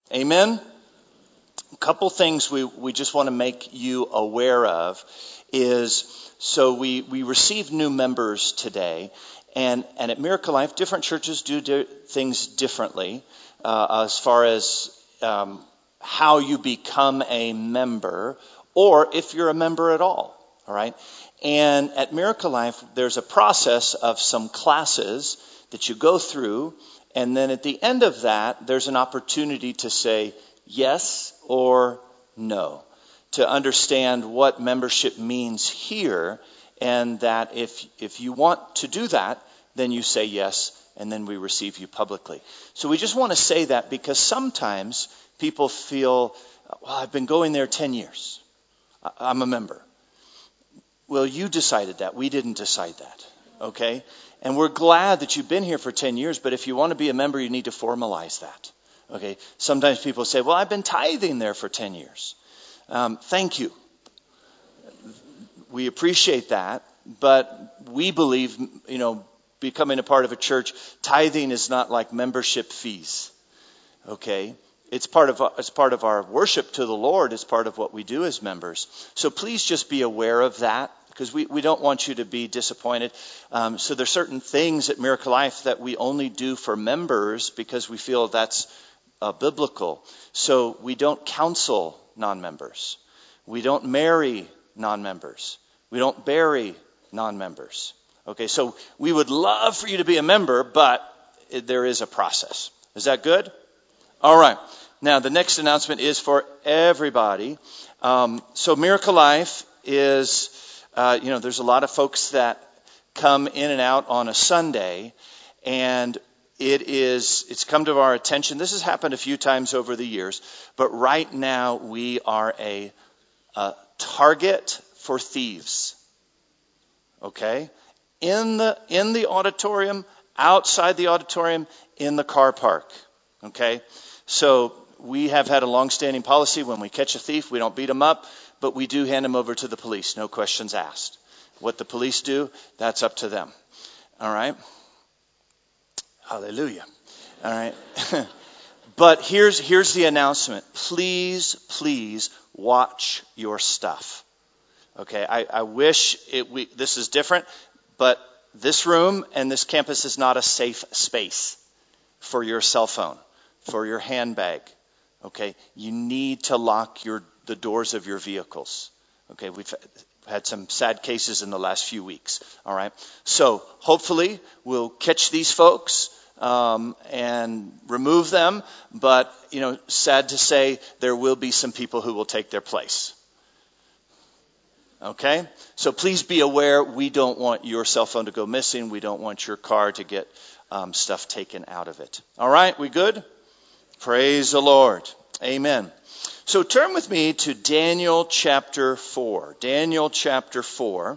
Amen? A couple things we just want to make you aware of is, so we received new members today, and at Miracle Life, different churches do things differently as far as how you become a member, or if you're a member at all right? And at Miracle Life, there's a process of some classes that you go through, and then at the end of that, there's an opportunity to say yes or no, to understand what membership means here, and that if you want to do that, then you say yes, and then we receive you publicly. So we just want to say that because sometimes people feel, well, I've been going there 10 years. I'm a member. Well, you decided that. We didn't decide that. Okay? And we're glad that you've been here for 10 years, but if you want to be a member, you need to formalize that. Okay? Sometimes people say, well, I've been tithing there for 10 years. Thank you. We appreciate that, but we believe, becoming a part of a church, tithing is not like membership fees. Okay? It's part of our worship to the Lord. It's part of what we do as members. So please just be aware of that, because we don't want you to be disappointed. So there's certain things at Miracle Life that we only do for members because we feel that's biblical. So we don't counsel non-members. We don't marry non-members. We don't bury non-members. Okay, so we would love for you to be a member, but there is a process. Is that good? All right. Now, the next announcement is for everybody. So Miracle Life is, there's a lot of folks that come in and out on a Sunday, and it's come to our attention. This has happened a few times over the years, but right now we are a target for thieves. Okay? In the auditorium, outside the auditorium, in the car park. Okay? So we have had a long-standing policy: when we catch a thief, we don't beat them up, but we do hand them over to the police. No questions asked. What the police do, that's up to them. All right? Hallelujah. All right? But here's the announcement. Please watch your stuff. Okay? I wish this is different, but this room and this campus is not a safe space for your cell phone, for your handbag. Okay? You need to lock the doors of your vehicles. Okay? We've had some sad cases in the last few weeks. All right? So hopefully we'll catch these folks and remove them. But, sad to say, there will be some people who will take their place. Okay? So please be aware, we don't want your cell phone to go missing. We don't want your car to get stuff taken out of it. All right? We good? Praise the Lord. Amen. So turn with me to Daniel chapter 4. Daniel chapter 4.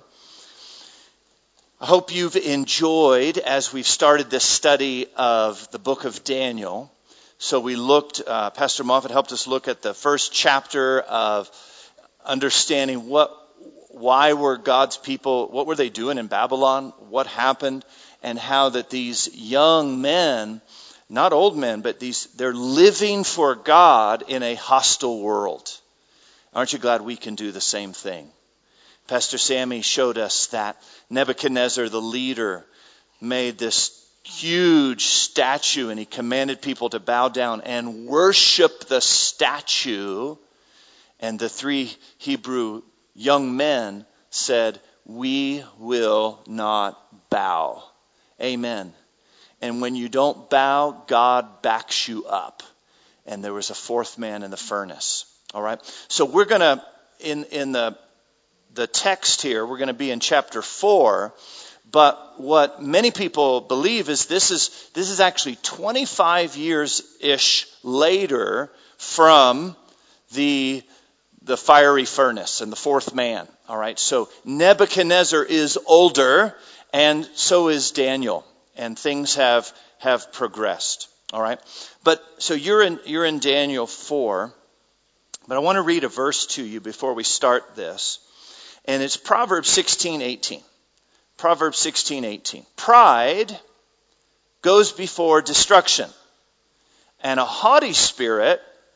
I hope you've enjoyed, as we've started this study of the book of Daniel. So we looked, Pastor Moffat helped us look at the first chapter of understanding why were God's people, what were they doing in Babylon, what happened, and how that these young men, not old men, but they're living for God in a hostile world. Aren't you glad we can do the same thing? Pastor Sammy showed us that Nebuchadnezzar, the leader, made this huge statue, and he commanded people to bow down and worship the statue. And the three Hebrew young men said, "We will not bow." Amen. And when you don't bow, God backs you up. And there was a fourth man in the furnace. All right. So we're going to, in the text here, we're going to be in chapter 4. But what many people believe is this is actually 25 years-ish later from the fiery furnace and the fourth man. All right. So Nebuchadnezzar is older, and so is Daniel. And things have progressed. All right. But so you're in Daniel 4. But I want to read a verse to you before we start this. And it's Proverbs 16:18. Proverbs 16:18. Pride goes before destruction, and a haughty spirit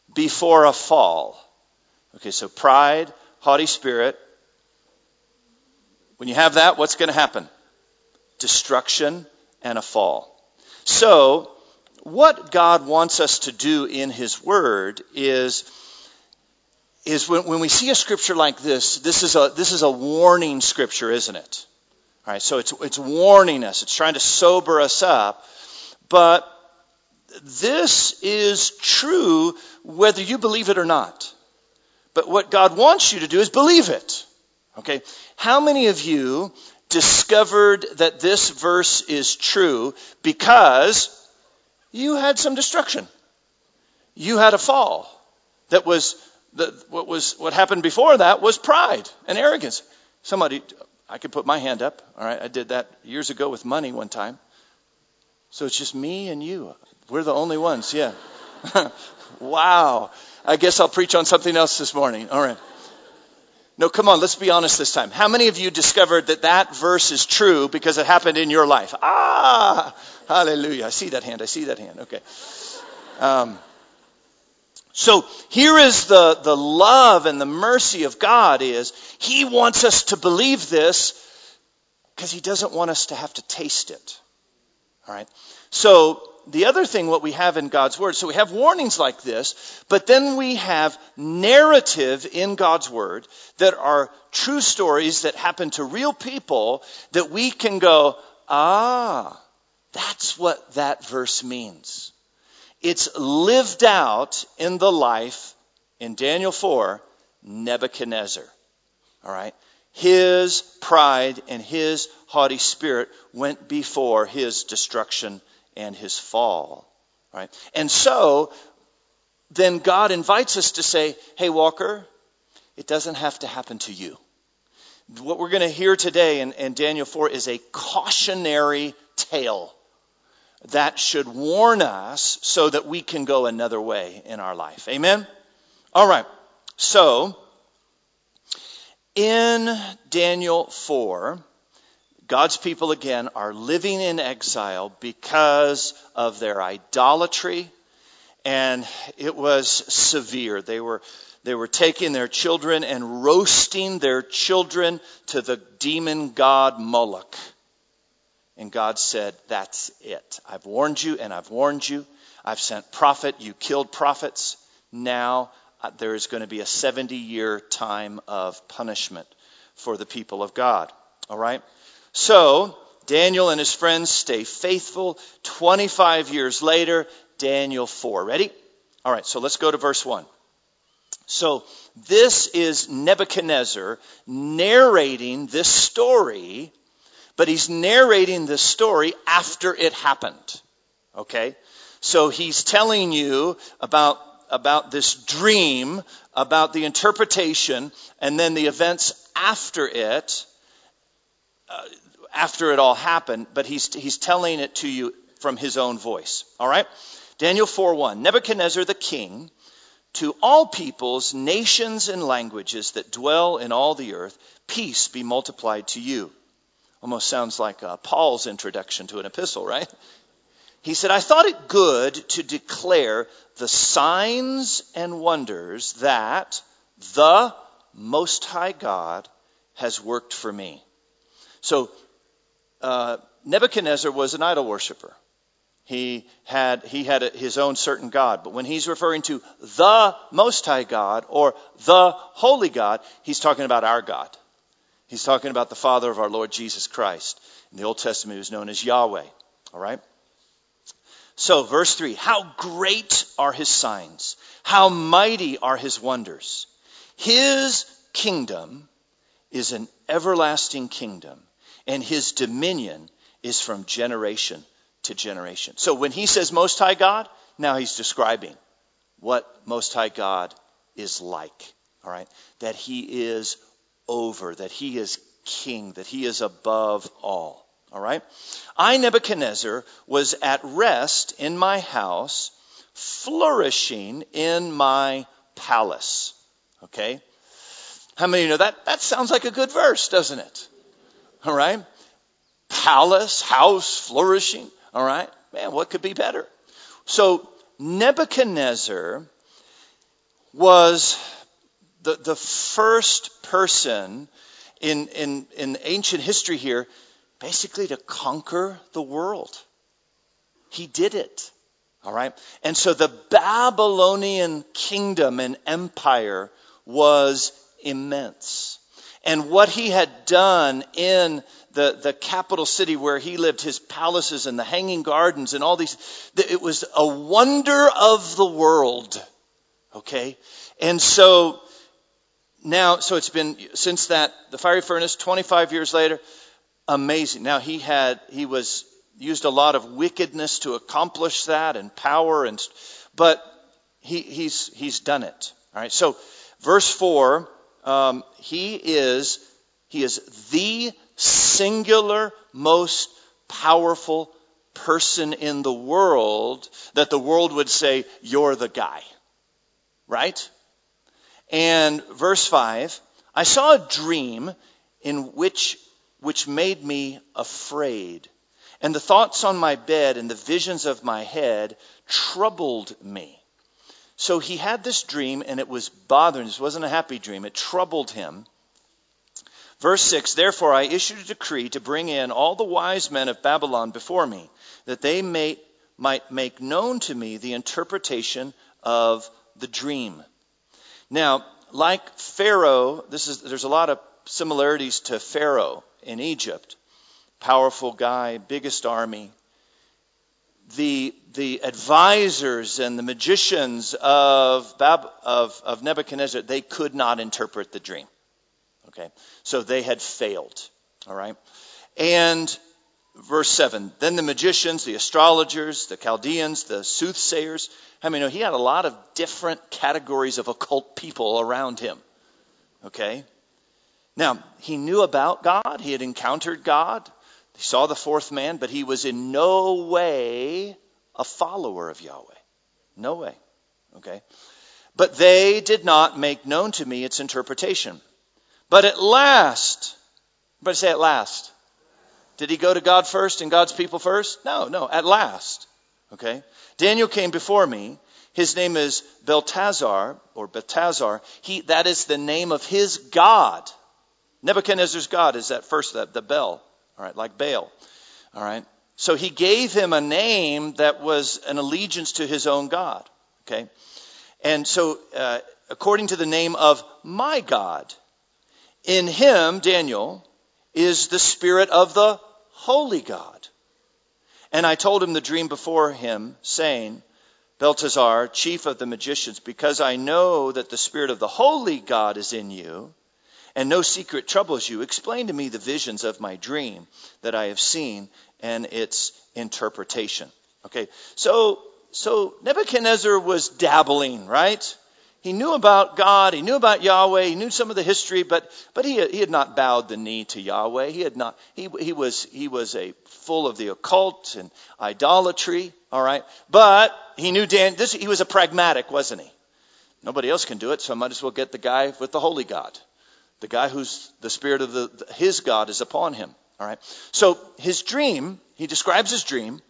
before a fall. Okay, so pride, haughty spirit. When you have that, what's going to happen? Destruction and a fall. So, what God wants us to do in His Word is when we see a scripture like this is a warning scripture, isn't it? All right, so it's warning us. It's trying to sober us up. But this is true whether you believe it or not. But what God wants you to do is believe it. Okay? How many of you discovered that this verse is true because you had some destruction? You had a fall. What happened before that was pride and arrogance. I could put my hand up. All right, I did that years ago with money one time. So it's just me and you. We're the only ones, yeah. Wow. I guess I'll preach on something else this morning. All right. No, come on, let's be honest this time. How many of you discovered that verse is true because it happened in your life? Ah, hallelujah. I see that hand. Okay. So here is the love and the mercy of God is He wants us to believe this because He doesn't want us to have to taste it. All right. So the other thing what we have in God's Word, so we have warnings like this, but then we have narrative in God's Word that are true stories that happen to real people that we can go, that's what that verse means. It's lived out in the life, in Daniel 4, Nebuchadnezzar. All right? His pride and his haughty spirit went before his destruction and his fall. All right? And so, then God invites us to say, hey, Walker, it doesn't have to happen to you. What we're going to hear today in Daniel 4 is a cautionary tale that should warn us so that we can go another way in our life. Amen? All right. So, in Daniel 4, God's people again are living in exile because of their idolatry, and it was severe. They were taking their children and roasting their children to the demon god Moloch. And God said, that's it. I've warned you and I've warned you. I've sent prophet. You killed prophets. Now there is going to be a 70-year time of punishment for the people of God. All right? So Daniel and his friends stay faithful. 25 years later, Daniel 4. Ready? All right, so let's go to verse 1. So this is Nebuchadnezzar narrating this story, but he's narrating this story after it happened. Okay? So he's telling you about this dream, about the interpretation, and then the events after it all happened, but he's telling it to you from his own voice. All right? Daniel 4:1. Nebuchadnezzar the king, to all peoples, nations, and languages that dwell in all the earth, peace be multiplied to you. Almost sounds like Paul's introduction to an epistle, right? He said, I thought it good to declare the signs and wonders that the Most High God has worked for me. So Nebuchadnezzar was an idol worshiper. He had his own certain God. But when he's referring to the Most High God or the Holy God, he's talking about our God. He's talking about the Father of our Lord Jesus Christ. In the Old Testament, he was known as Yahweh. All right? So, verse 3, how great are his signs? How mighty are his wonders? His kingdom is an everlasting kingdom, and his dominion is from generation to generation. So when he says Most High God, now he's describing what Most High God is like. All right? That he is over, that he is king, that he is above all. All right? I, Nebuchadnezzar, was at rest in my house, flourishing in my palace. Okay? How many of you know that? That sounds like a good verse, doesn't it? All right? Palace, house, flourishing. All right? Man, what could be better? So Nebuchadnezzar was the first person in ancient history here basically to conquer the world. He did it. All right. And so the Babylonian kingdom and empire was immense. And what he had done in the capital city where he lived, his palaces and the hanging gardens and all these, it was a wonder of the world. Okay. And so now, so it's been since that, the fiery furnace, 25 years later, amazing. Now he was used a lot of wickedness to accomplish that and power, but he's done it. All right. So verse 4, he is the singular most powerful person in the world that the world would say, you're the guy. Right? And verse 5, I saw a dream in which made me afraid. And the thoughts on my bed and the visions of my head troubled me. So he had this dream and it was bothering. This wasn't a happy dream. It troubled him. Verse 6, therefore I issued a decree to bring in all the wise men of Babylon before me, that they might make known to me the interpretation of the dream. Now, like Pharaoh, there's a lot of similarities to Pharaoh in Egypt. Powerful guy, biggest army. The advisors and the magicians of Nebuchadnezzar, they could not interpret the dream. Okay, so they had failed. All right, and verse 7, then the magicians, the astrologers, the Chaldeans, the soothsayers. I mean, he had a lot of different categories of occult people around him. Okay, now he knew about God. He had encountered God. He saw the fourth man, but he was in no way a follower of Yahweh. No way. Okay. But they did not make known to me its interpretation. But at last, everybody say at last. Did he go to God first and God's people first? No, at last. Okay. Daniel came before me. His name is Belteshazzar. That is the name of his God. Nebuchadnezzar's God is that first, the Bel. All right, like Baal. All right. So he gave him a name that was an allegiance to his own God. Okay. And so, according to the name of my God, in him, Daniel, is the spirit of the holy God. And I told him the dream before him, saying, Belteshazzar, chief of the magicians, because I know that the spirit of the holy God is in you, and no secret troubles you, explain to me the visions of my dream that I have seen and its interpretation. Okay, so Nebuchadnezzar was dabbling, right? He knew about God, he knew about Yahweh, he knew some of the history, but he had not bowed the knee to Yahweh. He had not. He was a full of the occult and idolatry. All right, but he knew he was a pragmatic, wasn't he? Nobody else can do it, so I might as well get the guy with the holy God. The guy who's the spirit of his God is upon him. All right. So his dream, he describes his dream.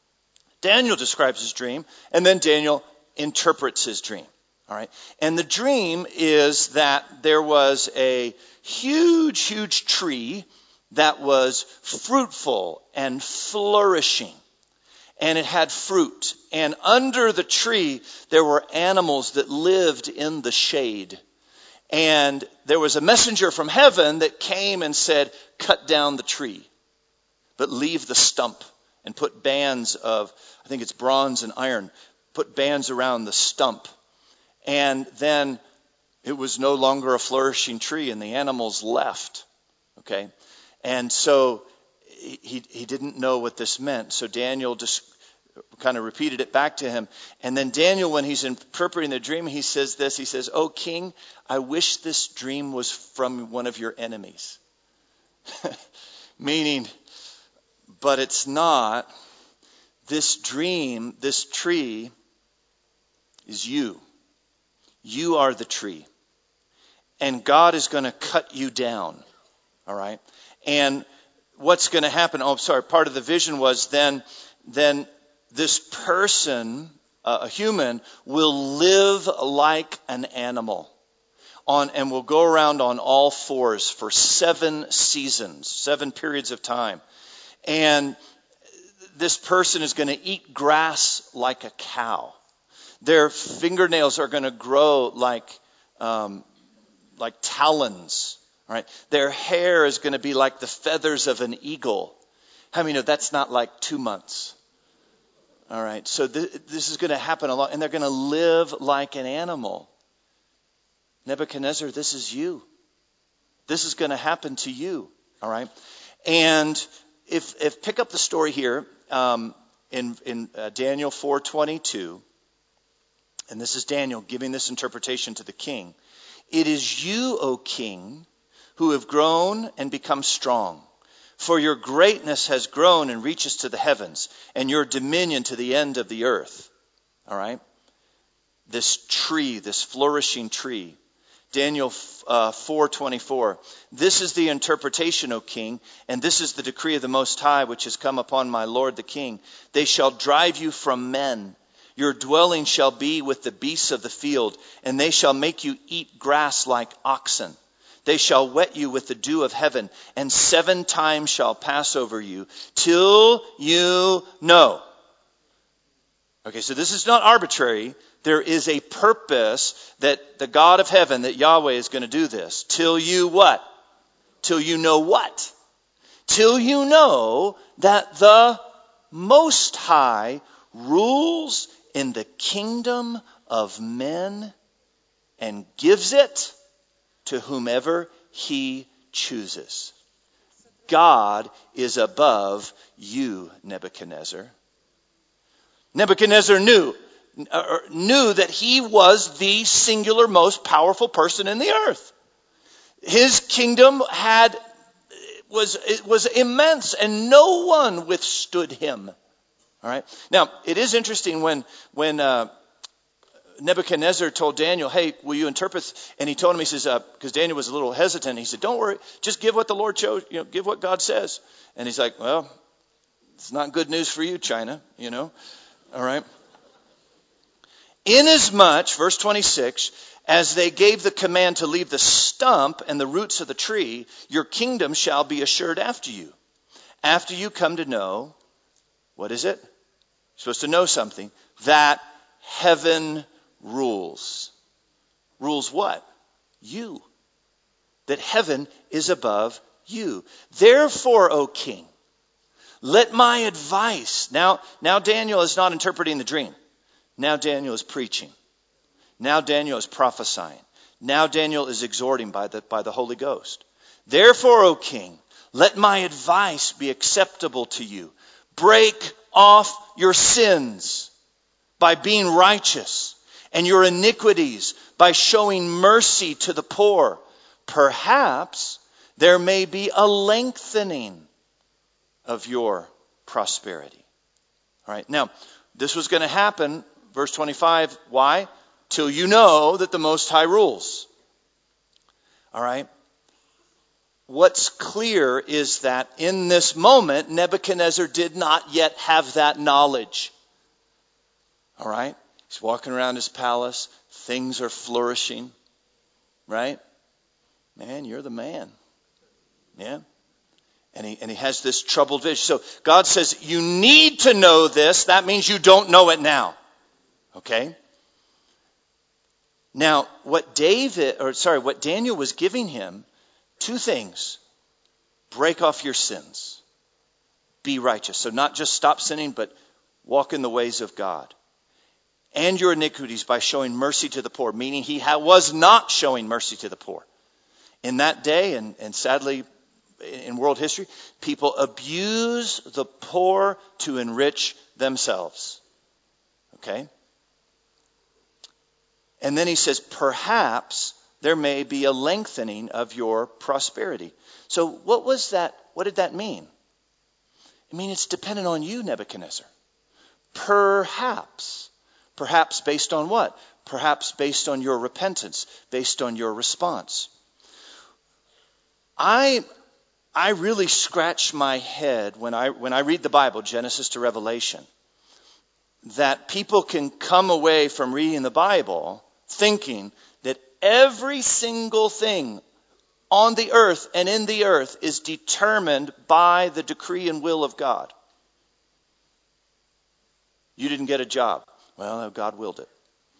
Daniel describes his dream. And then Daniel interprets his dream. All right. And the dream is that there was a huge, huge tree that was fruitful and flourishing. And it had fruit. And under the tree, there were animals that lived in the shade. And there was a messenger from heaven that came and said, cut down the tree, but leave the stump and put bands of, I think it's bronze and iron, put bands around the stump. And then it was no longer a flourishing tree and the animals left. Okay. And so he didn't know what this meant. So Daniel just kind of repeated it back to him. And then Daniel, when he's interpreting the dream, he says this. He says, "O king, I wish this dream was from one of your enemies." Meaning, but it's not. This dream, this tree is you. You are the tree. And God is going to cut you down. All right. And what's going to happen? Part of the vision was then this person a human, will live like an animal and will go around on all fours for 7 seasons, 7 periods of time. And this person is going to eat grass like a cow. Their fingernails are going to grow like talons. Right? Their hair is going to be like the feathers of an eagle. How many know that's not like 2 months? All right. So this is going to happen a lot. And they're going to live like an animal. Nebuchadnezzar, this is you. This is going to happen to you. All right. And if pick up the story here in Daniel 4:22, and this is Daniel giving this interpretation to the king. It is you, O king, who have grown and become strong. For your greatness has grown and reaches to the heavens, and your dominion to the end of the earth. All right? This tree, this flourishing tree. Daniel 4:24. This is the interpretation, O king, and this is the decree of the Most High, which has come upon my lord the king. They shall drive you from men. Your dwelling shall be with the beasts of the field, and they shall make you eat grass like oxen. They shall wet you with the dew of heaven, and 7 times shall pass over you, till you know. Okay, so this is not arbitrary. There is a purpose that the God of heaven, that Yahweh is going to do this. Till you what? Till you know what? Till you know that the Most High rules in the kingdom of men and gives it to whomever he chooses. God is above you, Nebuchadnezzar. Nebuchadnezzar knew that he was the singular most powerful person in the earth. His kingdom was immense, and no one withstood him. All right. Now, it is interesting when Nebuchadnezzar told Daniel, hey, will you interpret? And he told him, he says, because Daniel was a little hesitant, he said, don't worry, just give what the Lord chose, give what God says. And he's like, well, it's not good news for you, China, All right. Inasmuch, verse 26, as they gave the command to leave the stump and the roots of the tree, your kingdom shall be assured after you. After you come to know, what is it? You're supposed to know something. That heaven rules. Rules what? You. That heaven is above you. Therefore, O king, let my advice. Now Daniel is not interpreting the dream. Now Daniel is preaching. Now Daniel is prophesying. Now Daniel is exhorting by the Holy Ghost. Therefore, O king, let my advice be acceptable to you. Break off your sins by being righteous, and your iniquities by showing mercy to the poor. Perhaps there may be a lengthening of your prosperity. All right. Now, this was going to happen, verse 25. Why? Till you know that the Most High rules. All right. What's clear is that in this moment, Nebuchadnezzar did not yet have that knowledge. All right. He's walking around his palace. Things are flourishing. Right? Man, you're the man. Yeah. And he has this troubled vision. So God says, you need to know this. That means you don't know it now. Okay? Now, what Daniel was giving him, 2 things. Break off your sins. Be righteous. So not just stop sinning, but walk in the ways of God. And your iniquities by showing mercy to the poor. Meaning he was not showing mercy to the poor. In that day, and sadly in world history, people abuse the poor to enrich themselves. Okay? And then he says, perhaps there may be a lengthening of your prosperity. So what was that? What did that mean? I mean, it's dependent on you, Nebuchadnezzar. Perhaps. Perhaps based on what? Perhaps based on your repentance, based on your response. I really scratch my head when I read the Bible, Genesis to Revelation. that people can come away from reading the Bible thinking that every single thing on the earth and in the earth is determined by the decree and will of God. You didn't get a job. Well, God willed it.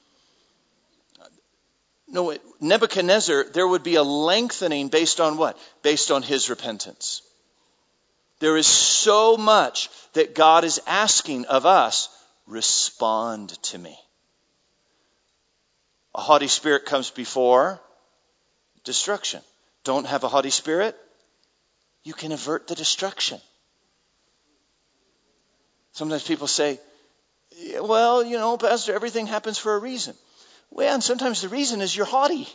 No, Nebuchadnezzar, there would be a lengthening based on what? Based on his repentance. There is so much that God is asking of us. Respond to me. A haughty spirit comes before destruction. Don't have a haughty spirit, you can avert the destruction. Sometimes people say, well, Pastor, everything happens for a reason. Well, and sometimes the reason is you're haughty.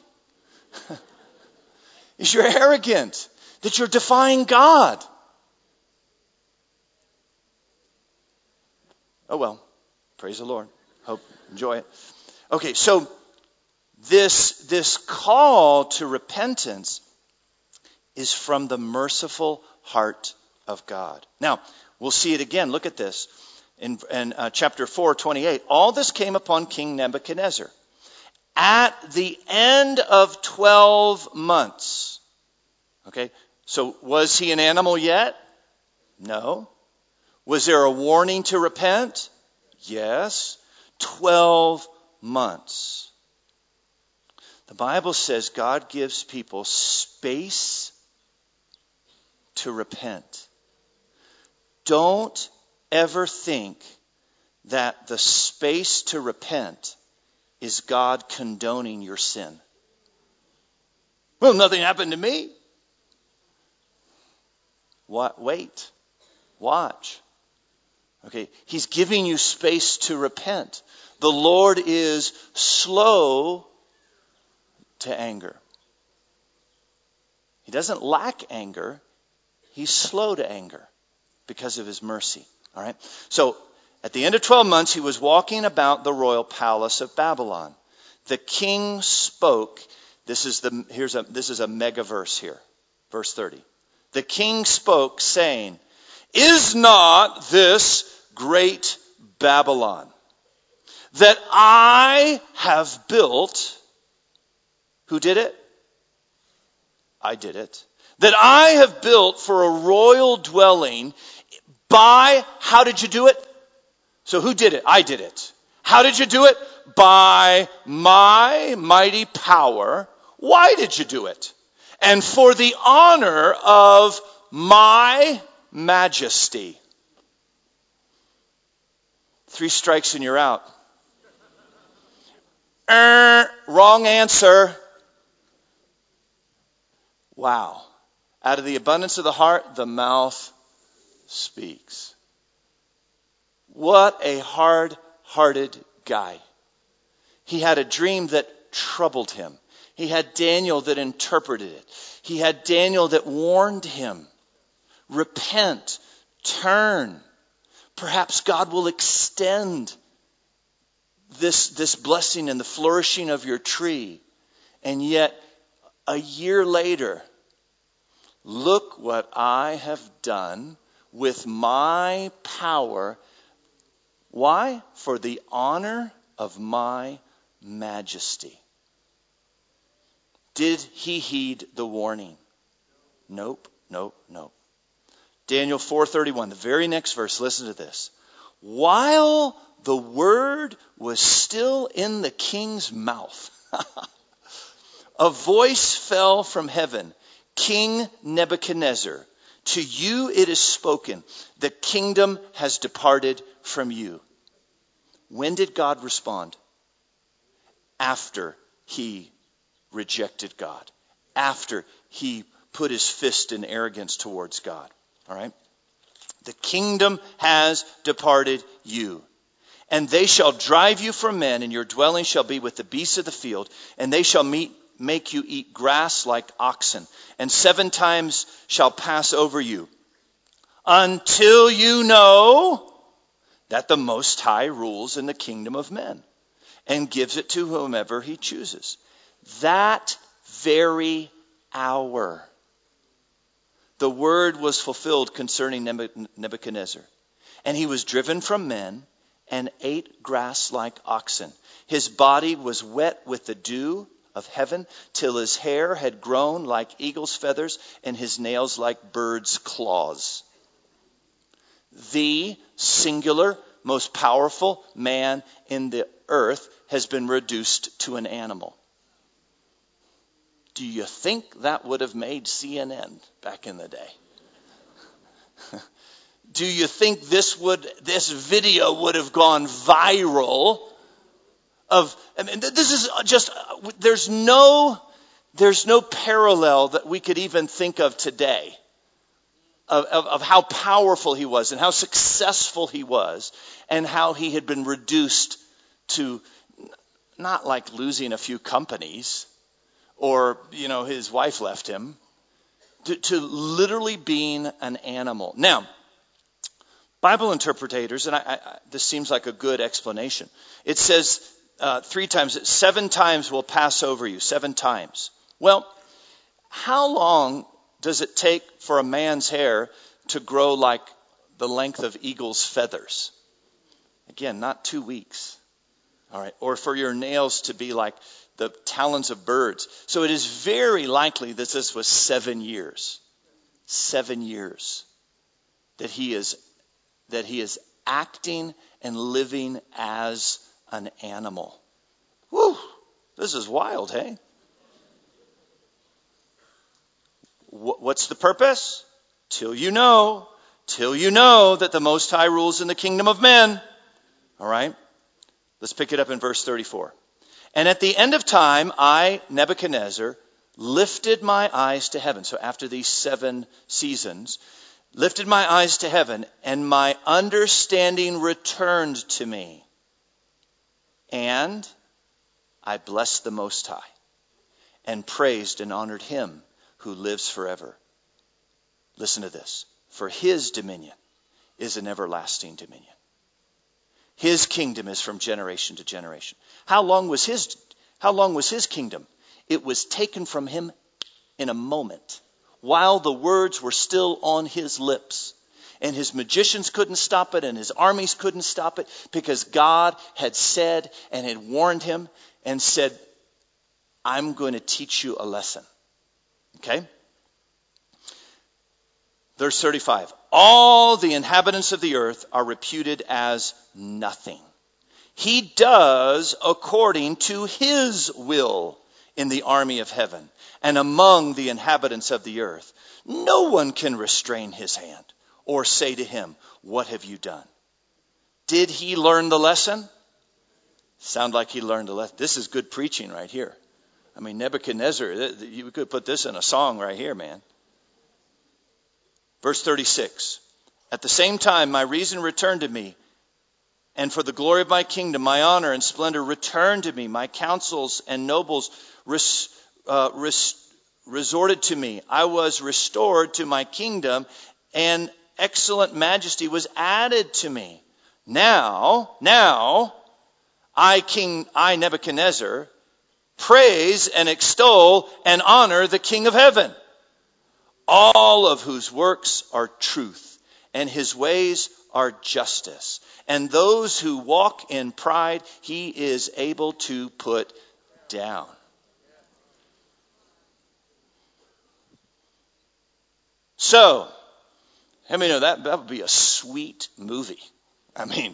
Is you're arrogant. That you're defying God. Oh well, praise the Lord. Enjoy it. Okay, so this call to repentance is from the merciful heart of God. Now, we'll see it again. Look at this. In chapter 4:28, all this came upon King Nebuchadnezzar at the end of 12 months. Okay, so was he an animal yet? No. Was there a warning to repent? Yes. 12 months. The Bible says God gives people space to repent. Don't ever think that the space to repent is God condoning your sin. Well, nothing happened to me. What? Wait. Watch. Okay, he's giving you space to repent. The Lord is slow to anger. He doesn't lack anger. He's slow to anger because of his mercy. All right. So at the end of 12 months, he was walking about the royal palace of Babylon. The king spoke. This is a mega verse here. Verse 30. The king spoke, saying, "Is not this great Babylon that I have built?" Who did it? I did it. "That I have built for a royal dwelling by," how did you do it? So who did it? I did it. How did you do it? By my mighty power. Why did you do it? "And for the honor of my majesty." 3 strikes and you're out. Wrong answer. Wow. Out of the abundance of the heart, the mouth speaks. What a hard-hearted guy. He had a dream that troubled him. He had Daniel that interpreted it. He had Daniel that warned him. Repent, turn. Perhaps God will extend this blessing and the flourishing of your tree. And yet, a year later, look what I have done with my power. Why? For the honor of my majesty. Did he heed the warning? Nope. Daniel 4:31, the very next verse, listen to this. "While the word was still in the king's mouth, a voice fell from heaven, 'King Nebuchadnezzar, to you it is spoken, the kingdom has departed from you.'" When did God respond? After he rejected God. After he put his fist in arrogance towards God. All right? "The kingdom has departed you. And they shall drive you from men, and your dwelling shall be with the beasts of the field, and they shall make you eat grass like oxen, and 7 times shall pass over you, until you know that the Most High rules in the kingdom of men, and gives it to whomever he chooses." That very hour, the word was fulfilled concerning Nebuchadnezzar. And he was driven from men and ate grass like oxen. His body was wet with the dew of heaven, till his hair had grown like eagle's feathers, and his nails like birds' claws. The singular, most powerful man in the earth has been reduced to an animal. Do you think that would have made CNN back in the day? Do you think this video would have gone viral? This is just, there's no parallel that we could even think of today of how powerful he was and how successful he was and how he had been reduced to not like losing a few companies or, his wife left him, to literally being an animal. Now, Bible interpreters, and this seems like a good explanation. It says 3 times, 7 times will pass over you, 7 times. Well, how long does it take for a man's hair to grow like the length of eagle's feathers? Again, not 2 weeks. All right, or for your nails to be like the talons of birds. So it is very likely that this was 7 years. 7 years that he is acting and living as an animal. Whew, this is wild, hey? What's the purpose? Till you know that the Most High rules in the kingdom of men. All right, let's pick it up in verse 34. And at the end of time, I, Nebuchadnezzar, lifted my eyes to heaven. So after these 7 seasons, lifted my eyes to heaven, and my understanding returned to me. And I blessed the Most High, and praised and honored him who lives forever. Listen to this. For his dominion is an everlasting dominion. His kingdom is from generation to generation. How long was his kingdom? It was taken from him in a moment, while the words were still on his lips. And his magicians couldn't stop it, and his armies couldn't stop it, because God had said and had warned him and said, I'm going to teach you a lesson. Okay? Verse 35. All the inhabitants of the earth are reputed as nothing. He does according to his will in the army of heaven and among the inhabitants of the earth. No one can restrain his hand or say to him, what have you done? Did he learn the lesson? Sound like he learned the lesson. This is good preaching right here. I mean, Nebuchadnezzar, you could put this in a song right here, man. Verse 36. At the same time, my reason returned to me, and for the glory of my kingdom, my honor and splendor returned to me. My councils and nobles resorted to me. I was restored to my kingdom, and excellent majesty was added to me. Now, I Nebuchadnezzar, praise and extol and honor the King of heaven, all of whose works are truth, and his ways are justice. And those who walk in pride, he is able to put down. So, I mean, that would be a sweet movie. I mean,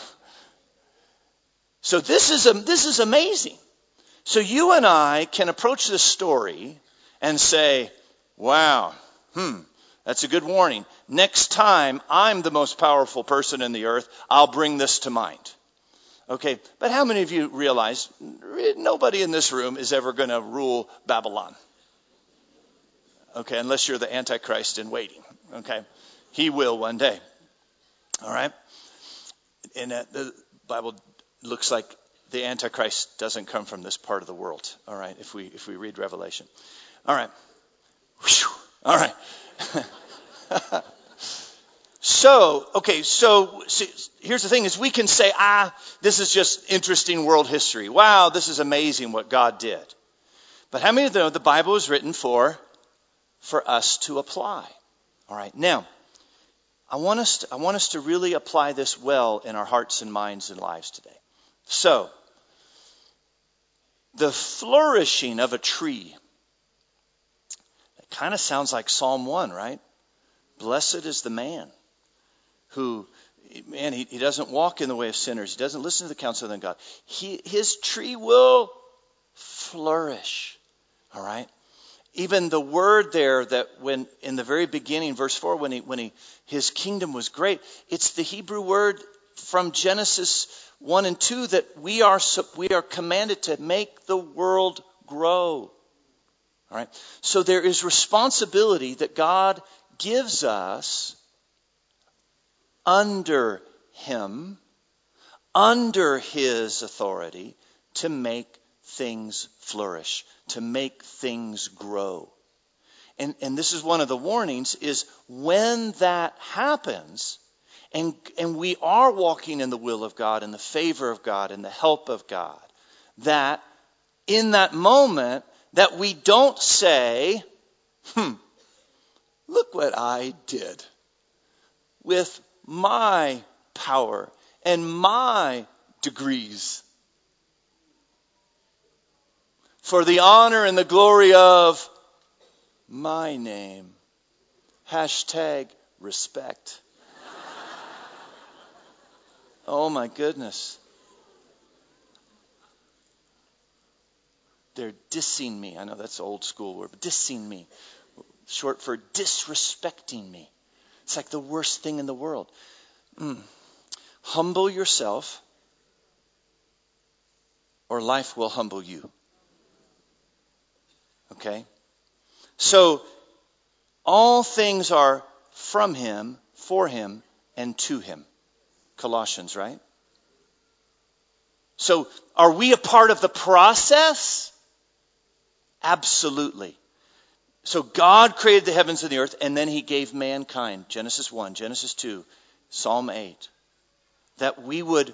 so this is amazing. So you and I can approach this story and say, wow, that's a good warning. Next time I'm the most powerful person in the earth, I'll bring this to mind. Okay, but how many of you realize nobody in this room is ever going to rule Babylon? Okay, unless you're the Antichrist in waiting. Okay, he will one day. All right, and the Bible looks like the Antichrist doesn't come from this part of the world. All right, if we read Revelation. All right. Whew. All right. So here's the thing is we can say, this is just interesting world history. Wow, this is amazing what God did. But how many of you know the Bible is written for us to apply? All right. Now, I want us to really apply this well in our hearts and minds and lives today. So, the flourishing of a tree. That kind of sounds like Psalm 1, right? Blessed is the man who, man, he doesn't walk in the way of sinners. He doesn't listen to the counsel of God. His tree will flourish. All right? Even the word there that when in the very beginning, verse 4, when his kingdom was great, it's the Hebrew word from Genesis 1 and 2 that we are commanded to make the world grow. All right? So there is responsibility that God gives us under him, under his authority, to make things flourish, to make things grow. And this is one of the warnings, is when that happens, and we are walking in the will of God, in the favor of God, in the help of God, that in that moment, that we don't say, look what I did with my power and my degrees for the honor and the glory of my name. #respect. Oh my goodness. They're dissing me. I know that's an old school word, but dissing me. Short for disrespecting me. It's like the worst thing in the world. Humble yourself, or life will humble you. Okay? So, all things are from him, for him, and to him. Colossians, right? So, are we a part of the process? Absolutely. So God created the heavens and the earth, and then he gave mankind, Genesis 1, Genesis 2, Psalm 8, that we would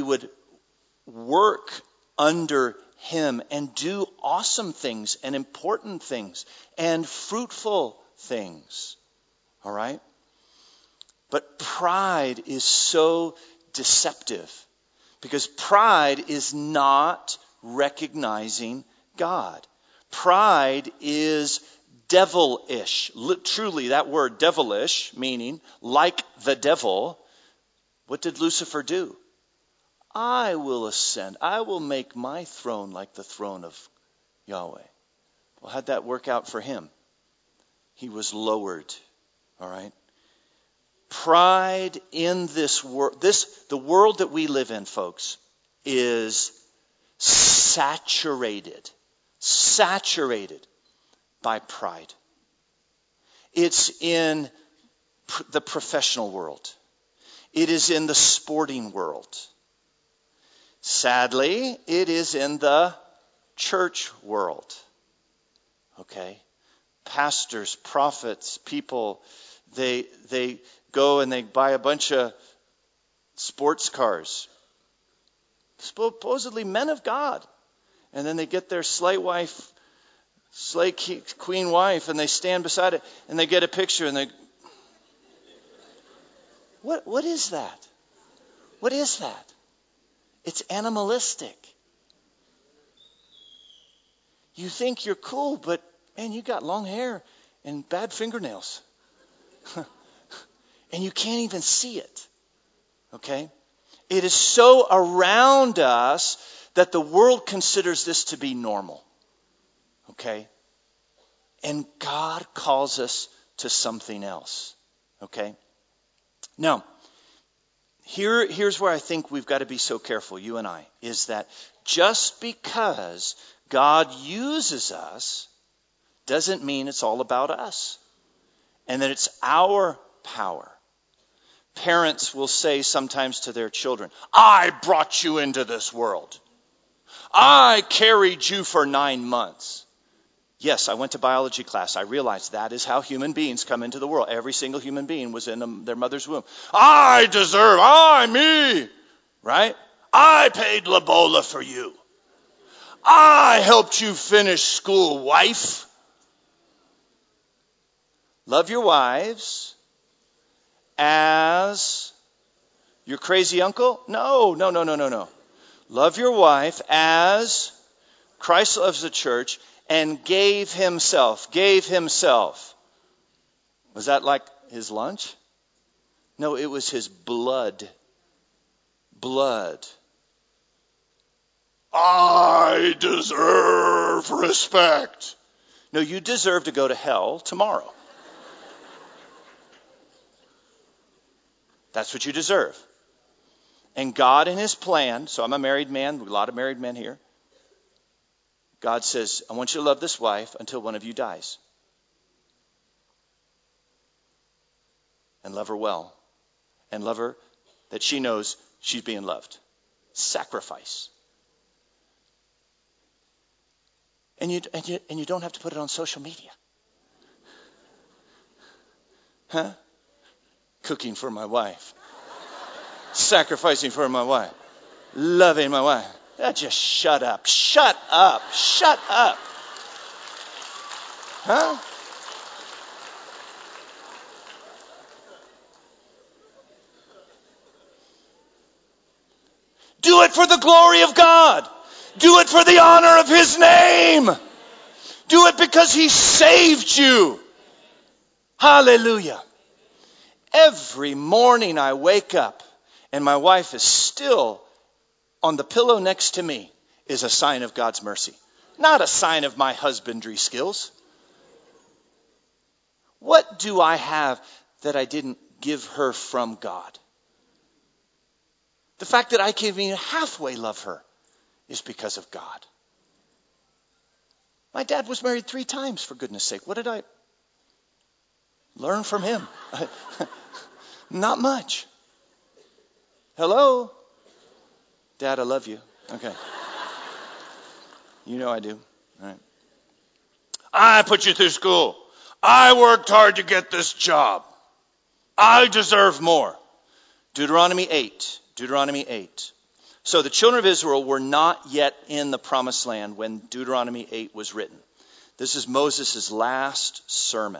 work under him and do awesome things and important things and fruitful things. All right? But pride is so deceptive, because pride is not recognizing God. Pride is devilish. Truly, that word devilish, meaning like the devil. What did Lucifer do? I will ascend. I will make my throne like the throne of Yahweh. Well, how'd that work out for him? He was lowered. All right? Pride in this world, the world that we live in, folks, is saturated by pride. It's in the professional world. It is in the sporting world. Sadly, it is in the church world. Okay? Pastors, prophets, people, they go and they buy a bunch of sports cars. Supposedly men of God. And then they get their slay queen wife, and they stand beside it, and they get a picture, and they... What is that? What is that? It's animalistic. You think you're cool, but man, you got long hair and bad fingernails. And you can't even see it. Okay? It is so around us that the world considers this to be normal. Okay? And God calls us to something else. Okay? Now, here's where I think we've got to be so careful, you and I, is that just because God uses us doesn't mean it's all about us and that it's our power. Parents will say sometimes to their children, I brought you into this world. I carried you for 9 months. Yes, I went to biology class. I realized that is how human beings come into the world. Every single human being was in their mother's womb. Me. Right? I paid Lobola for you. I helped you finish school, wife. Love your wives as your crazy uncle? No. Love your wife as Christ loves the church and gave himself. Was that like his lunch? No, it was his blood. I deserve respect. No, you deserve to go to hell tomorrow. That's what you deserve. And God in his plan, so I'm a married man, a lot of married men here. God says, I want you to love this wife until one of you dies. And love her well. And love her that she knows she's being loved. Sacrifice. And you don't have to put it on social media. Huh? Cooking for my wife. Sacrificing for my wife. Loving my wife. Just shut up. Shut up. Huh? Do it for the glory of God. Do it for the honor of his name. Do it because he saved you. Hallelujah. Every morning I wake up and my wife is still on the pillow next to me is a sign of God's mercy. Not a sign of my husbandry skills. What do I have that I didn't give her from God? The fact that I can't even halfway love her is because of God. My dad was married 3 times, for goodness sake. What did I learn from him? Not much. Hello? Dad, I love you. Okay. You know I do. All right. I put you through school. I worked hard to get this job. I deserve more. Deuteronomy 8. So the children of Israel were not yet in the promised land when Deuteronomy 8 was written. This is Moses' last sermon.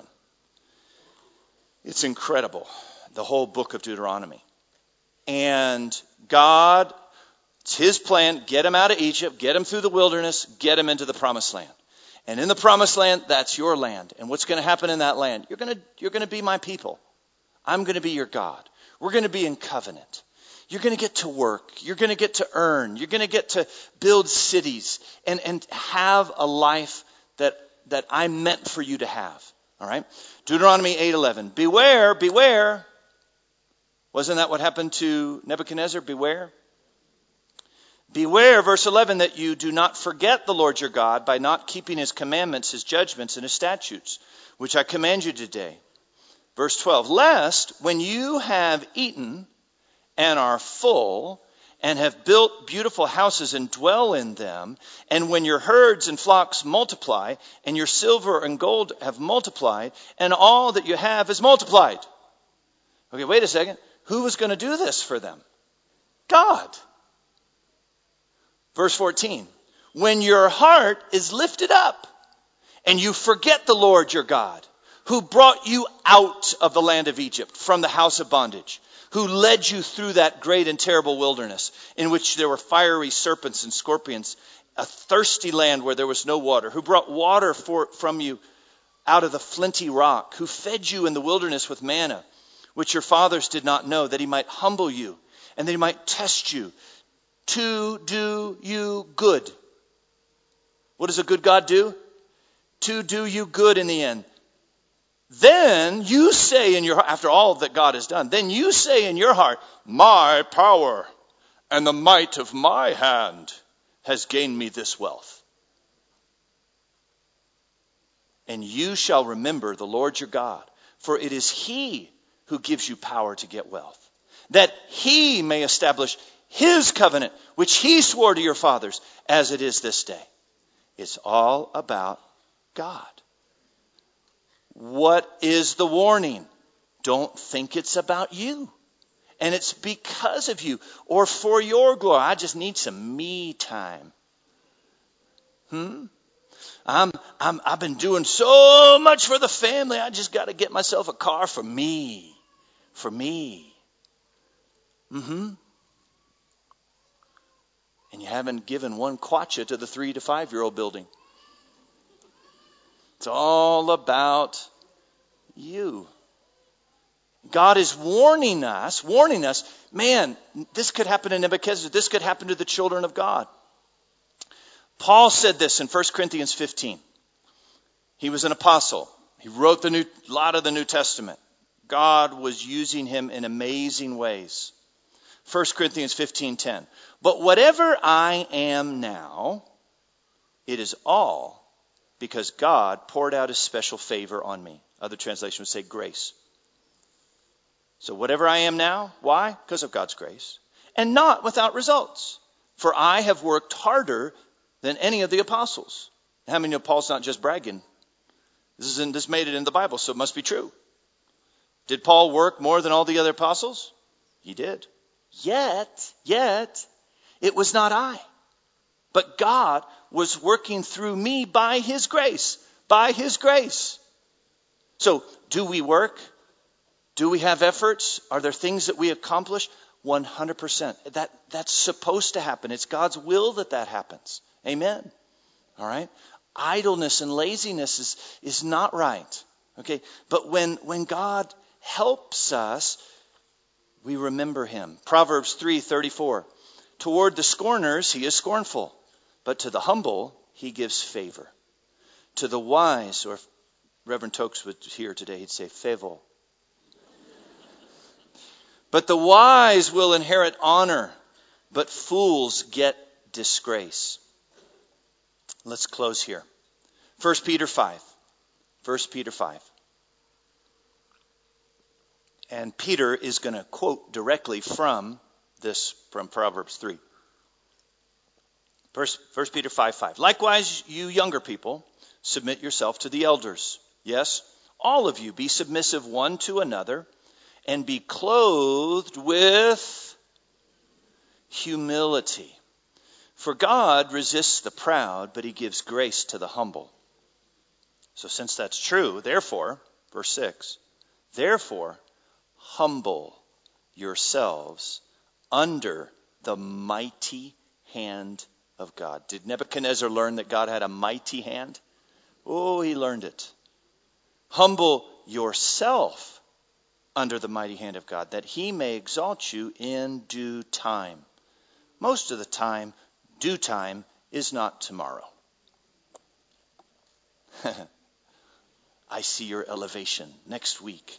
It's incredible, the whole book of Deuteronomy. And God, it's his plan, get them out of Egypt, get them through the wilderness, get them into the promised land. And in the promised land, that's your land. And what's going to happen in that land? You're going to be my people. I'm going to be your God. We're going to be in covenant. You're going to get to work. You're going to get to earn. You're going to get to build cities and have a life that I meant for you to have. All right? Deuteronomy 8:11. Beware. Wasn't that what happened to Nebuchadnezzar? Beware. Beware, verse 11, that you do not forget the Lord your God by not keeping his commandments, his judgments, and his statutes, which I command you today. Verse 12, lest when you have eaten and are full and have built beautiful houses and dwell in them, and when your herds and flocks multiply, and your silver and gold have multiplied, and all that you have is multiplied. Okay, wait a second. Who was going to do this for them? God. Verse 14, when your heart is lifted up, and you forget the Lord your God, who brought you out of the land of Egypt from the house of bondage, who led you through that great and terrible wilderness, in which there were fiery serpents and scorpions, a thirsty land where there was no water, who brought water from you out of the flinty rock, who fed you in the wilderness with manna, which your fathers did not know, that he might humble you, and that he might test you, to do you good. What does a good God do? To do you good in the end. Then you say in your heart, after all that God has done, then you say in your heart, my power and the might of my hand has gained me this wealth. And you shall remember the Lord your God, for it is he who gives you power to get wealth, that he may establish his covenant, which he swore to your fathers, as it is this day. It's all about God. What is the warning? Don't think it's about you. And it's because of you or for your glory. I just need some me time. I've been doing so much for the family. I just got to get myself a car for me. For me. And you haven't given one kwacha to the 3 to 5-year-old building. It's all about you. God is warning us, man, this could happen to Nebuchadnezzar. This could happen to the children of God. Paul said this in 1 Corinthians 15. He was an apostle. He wrote a lot of the New Testament. God was using him in amazing ways. 1 Corinthians 15:10. But whatever I am now, it is all because God poured out his special favor on me. Other translations would say grace. So whatever I am now, why? Because of God's grace. And not without results. For I have worked harder than any of the apostles. How many know Paul's not just bragging? This made it in the Bible, so it must be true. Did Paul work more than all the other apostles? He did. Yet, it was not I. But God was working through me by his grace. By his grace. So, do we work? Do we have efforts? Are there things that we accomplish? 100%. That's supposed to happen. It's God's will that happens. Amen. All right? Idleness and laziness is not right. Okay? But when God helps us, we remember him. Proverbs 3:34. Toward the scorners he is scornful, but to the humble he gives favor. To the wise, or if Reverend Tokes was here today, he'd say favor. But the wise will inherit honor, but fools get disgrace. Let's close here. 1 Peter 5. 1 Peter 5. And Peter is going to quote directly from Proverbs 3. 1 Peter 5:5. Likewise, you younger people, submit yourself to the elders. Yes, all of you be submissive one to another, and be clothed with humility. For God resists the proud, but he gives grace to the humble. So since that's true, therefore, verse 6, therefore, humble yourselves under the mighty hand of God. Did Nebuchadnezzar learn that God had a mighty hand? Oh, he learned it. Humble yourself under the mighty hand of God, that he may exalt you in due time. Most of the time, due time is not tomorrow. I see your elevation next week.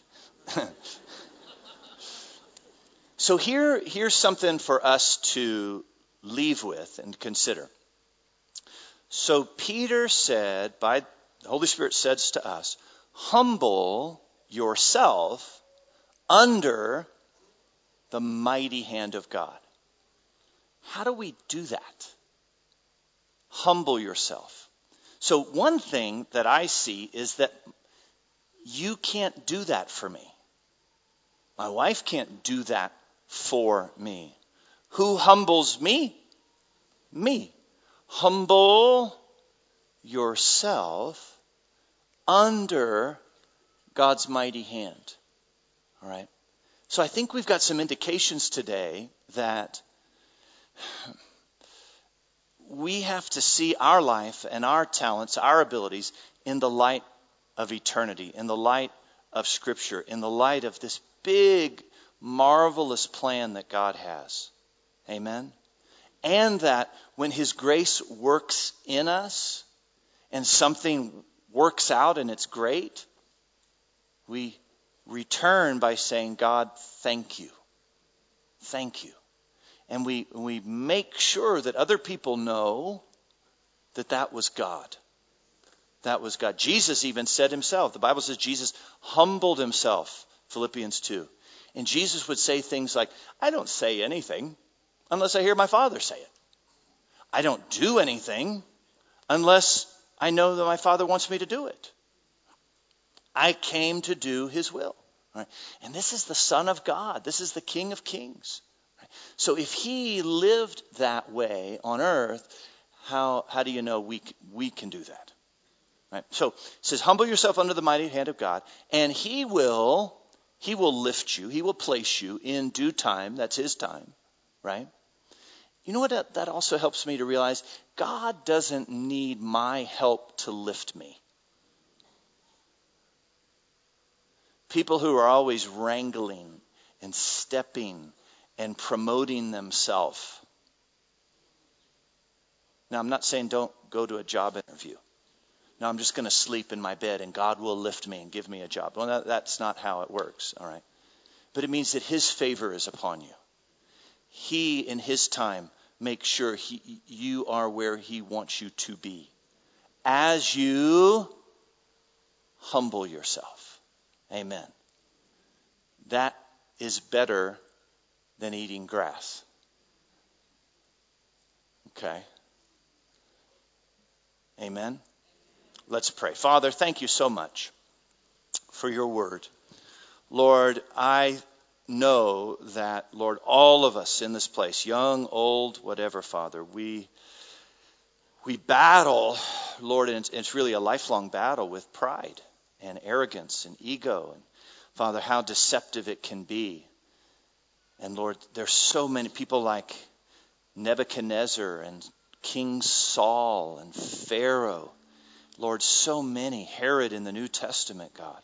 So here's something for us to leave with and consider. So Peter said, the Holy Spirit says to us, humble yourself under the mighty hand of God. How do we do that? Humble yourself. So one thing that I see is that you can't do that for me. My wife can't do that for me. Who humbles me? Me. Humble yourself under God's mighty hand. All right. So I think we've got some indications today that we have to see our life and our talents, our abilities in the light of eternity, in the light of Scripture, in the light of this big, marvelous plan that God has. Amen? And that when his grace works in us and something works out and it's great, we return by saying, God, thank you. Thank you. And we make sure that other people know that was God. That was God. Jesus even said himself, the Bible says Jesus humbled himself, Philippians 2. And Jesus would say things like, I don't say anything unless I hear my Father say it. I don't do anything unless I know that my Father wants me to do it. I came to do his will. Right? And this is the Son of God. This is the King of Kings. Right? So if he lived that way on earth, how do you know we can do that? Right? So it says, humble yourself under the mighty hand of God, and he will He will lift you. He will place you in due time. That's his time, right? You know what that also helps me to realize? God doesn't need my help to lift me. People who are always wrangling and stepping and promoting themselves. Now, I'm not saying don't go to a job interview. No, I'm just going to sleep in my bed and God will lift me and give me a job. Well, that's not how it works, all right? But it means that his favor is upon you. He, in his time, makes sure you are where he wants you to be. As you humble yourself. Amen. That is better than eating grass. Okay. Amen. Let's pray. Father, thank you so much for your word. Lord, I know that, Lord, all of us in this place, young, old, whatever, Father, we battle, Lord, and it's really a lifelong battle with pride and arrogance and ego. And Father, how deceptive it can be. And Lord, there's so many people like Nebuchadnezzar and King Saul and Pharaoh. Lord, so many, Herod in the New Testament, God.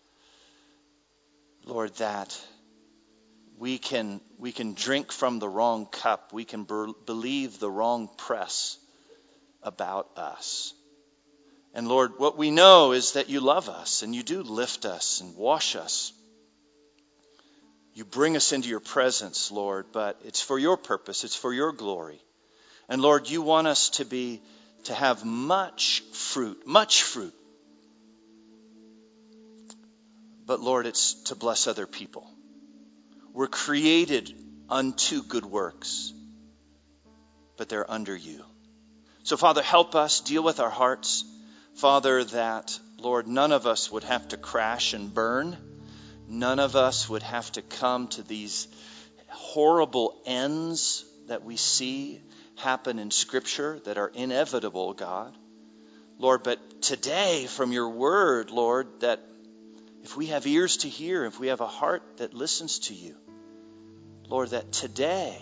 Lord, that we can drink from the wrong cup. We can believe the wrong press about us. And Lord, what we know is that you love us and you do lift us and wash us. You bring us into your presence, Lord, but it's for your purpose. It's for your glory. And Lord, you want us to have much fruit. But Lord, it's to bless other people. We're created unto good works, but they're under you. So Father, help us deal with our hearts. Father, that, Lord, none of us would have to crash and burn. None of us would have to come to these horrible ends that we see happen in Scripture that are inevitable, God. Lord, but today from your word, Lord, that if we have ears to hear, if we have a heart that listens to you, Lord, that today,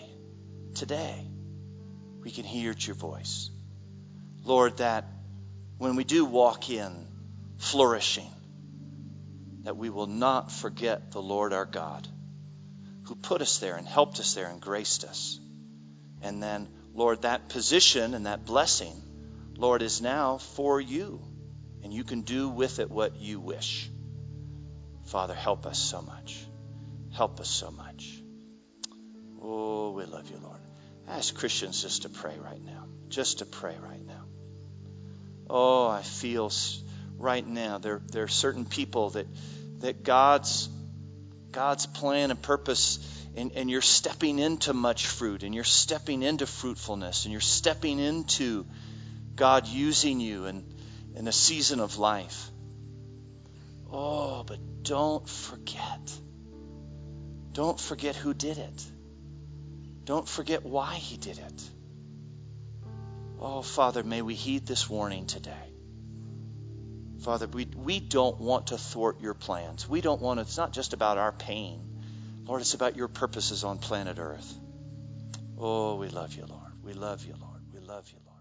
we can hear your voice. Lord, that when we do walk in flourishing, that we will not forget the Lord our God, who put us there and helped us there and graced us. And then, Lord, that position and that blessing, Lord, is now for you. And you can do with it what you wish. Father, help us so much. Help us so much. Oh, we love you, Lord. I ask Christians just to pray right now. Just to pray right now. Oh, I feel right now there are certain people that God's plan and purpose, and you're stepping into much fruit, and you're stepping into fruitfulness, and you're stepping into God using you in a season of life. Oh, but don't forget. Don't forget who did it. Don't forget why he did it. Oh, Father, may we heed this warning today. Father, we don't want to thwart your plans. We don't want to, it's not just about our pain. Lord, it's about your purposes on planet Earth. Oh, we love you, Lord. We love you, Lord. We love you, Lord.